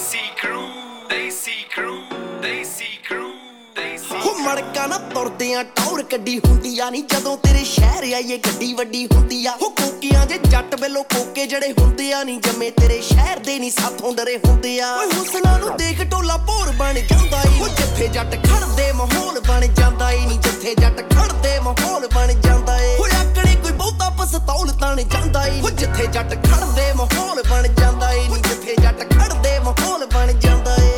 ਮੜਕਾ ਨਾ ਤੁਰਦੇ ਆ ਟੌਰ ਕੱਢੀ ਹੁੰਦੀ ਆ ਨੀ ਜਦੋਂ ਤੇਰੇ ਸ਼ਹਿਰ ਆਈਏ ਗੱਡੀ ਵੱਡੀ ਹੁੰਦੀ ਆ ਹੋ ਕੋਕੀਆਂ ਜੇ ਜੱਟ ਵੱਲੋਂ ਕੋਕੇ ਜਿਹੜੇ ਹੁੰਦੇ ਆ ਨੀ ਜੰਮੇ ਤੇਰੇ ਸ਼ਹਿਰ ਦੇ ਨੀ ਸਾਥੋਂ ਡਰੇ ਹੁੰਦੇ ਆ ਓਏ ਹੁਸਨਾ ਨੂੰ ਦੇਖ ਟੋਲਾ ਭੋਰ ਬਣ ਜਾਂਦਾ ਈ ਓ ਜਿੱਥੇ ਜੱਟ ਖੜਦੇ ਮਾਹੌਲ ਬਣ ਜਾਂਦਾ ਈ ਨੀ ਜਿੱਥੇ ਜੱਟ ਖੜਦੇ ਮਾਹੌਲ ਬਣ ਜਾਂਦਾ ਏ ਓਏ ਆਕੜੇ ਕੋਈ ਬਹੁਤਾ ਪਸਤੌਲ ਤਾਂ ਨੀ ਜਾਂਦਾ ਈ ਓ ਜਿੱਥੇ ਜੱਟ ਖੜਦੇ ਮਾਹੌਲ ਬਣ ਜਾਂਦਾ ਈ ਨੀ ਜਿੱਥੇ ਜੱਟ ਖੜਦੇ ਮਾਹੌਲ ਬਣ ਜਾਂਦਾ ਏ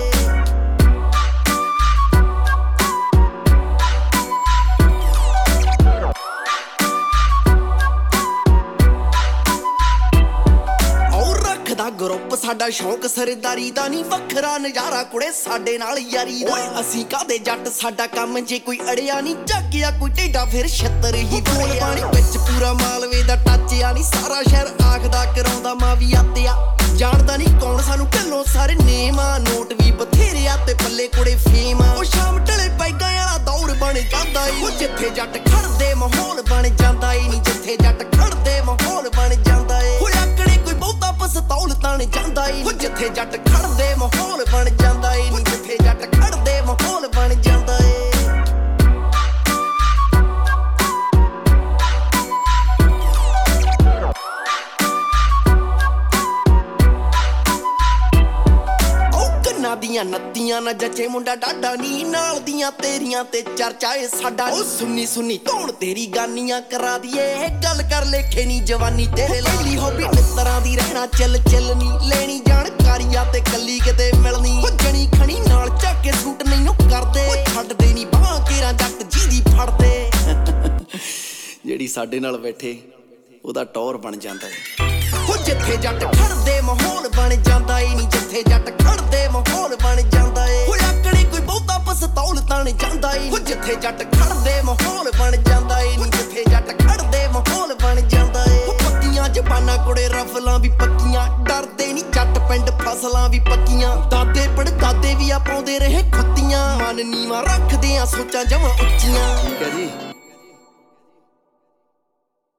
ਦਾ ਗਰੁੱਪ ਸਾਡਾ ਸ਼ੌਂਕ ਸਰਦਾਰੀ ਦਾ ਨੀ ਵੱਖਰਾ ਨਜ਼ਾਰਾ ਕੁੜੇ ਸਾਡੇ ਨਾਲ ਯਾਰੀ ਦਾ ਓਏ ਅਸੀਂ ਕਾਦੇ ਜੱਟ ਸਾਡਾ ਕੰਮ ਜੇ ਕੋਈ ਅੜਿਆ ਨੀ ਝਾਕਿਆ ਕੋਈ ਢੇਡਾ ਫਿਰ ਛੱਤਰ ਹੀ ਬੋਲ ਪਾਣੀ ਵਿੱਚ ਪੂਰਾ ਮਾਲਵੇ ਦਾ ਟੱਚ ਆ ਨੀ ਸਾਰਾ ਸ਼ਹਿਰ ਆਖਦਾ ਕਰਾਉਂਦਾ ਮਾਂ ਵੀ ਆਤਿਆ ਜਾਣਦਾ ਨੀ ਕੌਣ ਸਾਨੂੰ ਢੱਲੋਂ ਸਾਰੇ ਨੇਮ ਆ ਨੋਟ ਵੀ ਬਥੇਰੇ ਆ ਤੇ ਪੱਲੇ ਕੁੜੇ ਫੇਮ ਆ ਉਹ ਸ਼ਾਮ ਢਲੇ ਪੈਗਾਂ ਵਾਲਾ ਦੌਰ ਬਣ ਜਾਂਦਾ ਈ ਉਹ ਜਿੱਥੇ ਜੱਟ ਖੜਦੇ ਮਾਹੌਲ ਬਣ ਜਾਂਦਾ ਈ ਨੀ ਜਿੱਥੇ ਜੱਟ ਖੜਦੇ ਮਾਹੌਲ ਬਣ ਜਾਂਦਾ ਏ ਓਏ ਆਕੜੇ ਕੋਈ ਬਹੁਤਾ ਪਸਤੌਲ ਤਾਂ ਨੀ ਜਾਂਦਾ ਈ ਨੀ ਜਿੱਥੇ ਜੱਟ ਖੜਦੇ ਮਾਹੌਲ ਬਣ ਜਾਂਦਾ ਈ ਨੀ ਜਿੱਥੇ ਜੱਟ ਖੜਦੇ ਮਾਹੌਲ ਬਣ ਜਾਂਦਾ ਏ ਦੀਆਂ ਨੱਤੀਆਂ ਨਾ ਜੱਚੇ ਮੁੰਡਾ ਡਾਡਾ ਨੀ ਨਾਲ ਦੀਆਂ ਤੇਰੀਆਂ ਤੇ ਚਰਚਾ ਏ ਸਾਡਾ ਉਹ ਸੁੰਨੀ ਸੁੰਨੀ ਧੌਣ ਤੇਰੀ ਗਾਨੀਆਂ ਕਰਾ ਦਈਏ ਗੱਲ ਕਰ ਲੇਖੇ ਨੀ ਜਵਾਨੀ ਤੇਰੇ ਲਈ ਹੋਬੀ ਮਿੱਤਰਾਂ ਦੀ ਰਹਿਣਾ ਚੱਲ ਚੱਲ ਨੀ ਲੈਣੀ ਜਾਣਕਾਰੀ ਆ ਤੇ ਕੱਲੀ ਕਿਤੇ ਮਿਲਣੀ ਉਹ ਜਣੀ ਖਣੀ ਨਾਲ ਝਾਕੇ ਸੂਟ ਨਹੀਂ ਉਹ ਕਰਦੇ ਛੱਡਦੇ ਨੀ ਬਾਹਾਂ ਕੇਰਾਂ ਜੱਟ ਜਿਹਦੀ ਫੜਦੇ ਜਿਹੜੀ ਸਾਡੇ ਨਾਲ ਬੈਠੇ ਉਹਦਾ ਟੌਰ ਬਣ ਜਾਂਦਾ ਏ ਉਹ ਜਿੱਥੇ ਜੱਟ ਖੜਦੇ ਮਾਹੌਲ ਬਣ ਜਾਂਦਾ ਈ ਨੀ ਜਿੱਥੇ ਜੱਟ ਖੜਦੇ ਮਾਹੌਲ ਬਣ ਜਾਂਦਾ ਏ ਓਏ ਆਕੜੇ ਕੋਈ ਬਹੁਤਾ ਪਸਤੌਲ ਤਾਂ ਨੀ ਜਾਂਦਾ ਈ ਨੀ ਜਿੱਥੇ ਜੱਟ ਖੜਦੇ ਮਾਹੌਲ ਬਣ ਜਾਂਦਾ ਈ ਨੀ ਜਿੱਥੇ ਜੱਟ ਖੜਦੇ ਮਾਹੌਲ ਬਣ ਜਾਂਦਾ ਏ ਉਹ ਪੱਕੀਆਂ ਜ਼ਬਾਨਾਂ ਕੁੜੇ ਰਫਲਾਂ ਵੀ ਪੱਕੀਆਂ ਡਰਦੇ ਨੀ ਜੱਟ ਪਿੰਡ ਫਸਲਾਂ ਵੀ ਪੱਕੀਆਂ ਦਾਦੇ ਪੜਦਾਦੇ ਵੀ ਆ ਪਾਉਂਦੇ ਰਹੇ ਖੁੱਤੀਆਂ ਮਨ ਨੀਵਾਂ ਰੱਖਦੇ ਆ ਸੋਚਾਂ ਜਮਾਂ ਉੱਚੀਆਂ ਠੀਕ ਹੈ ਜੀ।